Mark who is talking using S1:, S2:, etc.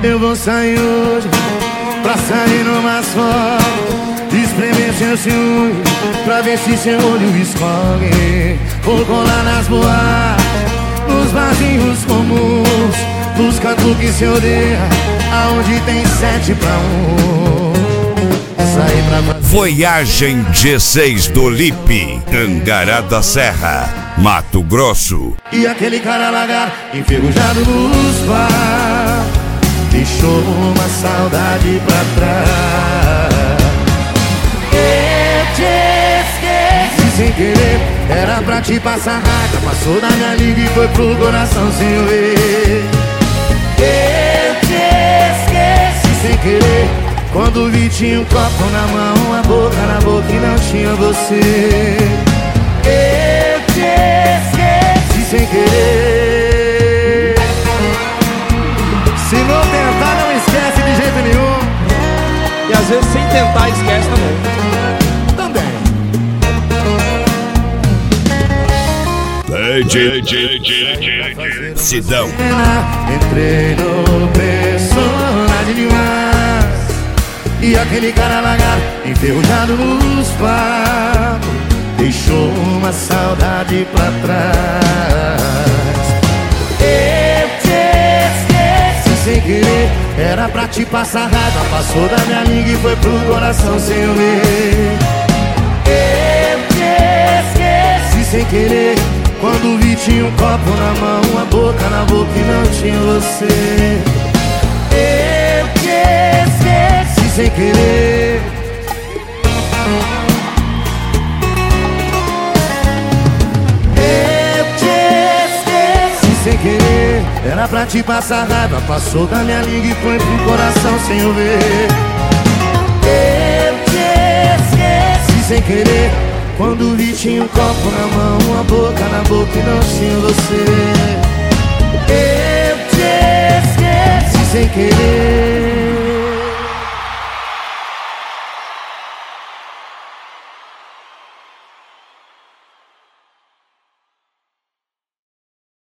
S1: Eu vou sair hoje pra sair numa foto, espremer seu ciúme pra ver se seu olho escorre. Vou colar nas boates, nos barzinhos comuns, buscando o que se odeia, aonde tem 7 pra 1. Sair pra fazer
S2: Voyagem G6 do Lipe, Tangará da Serra, Mato Grosso.
S1: E aquele cara lagarto enferrujado nos bar deixou uma saudade pra trás. Eu te esqueci sem querer, era pra te passar raiva, passou da minha liga e foi pro coração sem eu ver. Eu te esqueci sem querer, quando vi tinha um copo na mão, a boca na boca e não tinha você. Eu te esqueci sem querer. Se não tentar, não esquece de jeito nenhum.
S3: E às vezes sem tentar esquece também.
S2: Sidão.
S1: Entrei no personagem demais. E aquele cara lagarto enferrujado nos papos deixou uma saudade pra trás. Eu te esqueci sem querer, era pra te passar raiva, passou da minha língua e foi pro coração sem eu ver. Eu te esqueci sem querer, quando vi tinha um copo na mão, a boca na boca e não tinha você. Eu te esqueci sem querer. Eu te esqueci sem querer, era pra te passar raiva, passou da minha língua e foi pro coração sem eu ver. Eu te esqueci sem querer, quando vi tinha um copo na mão, a boca na boca e não tinha você. Eu te esqueci sem querer.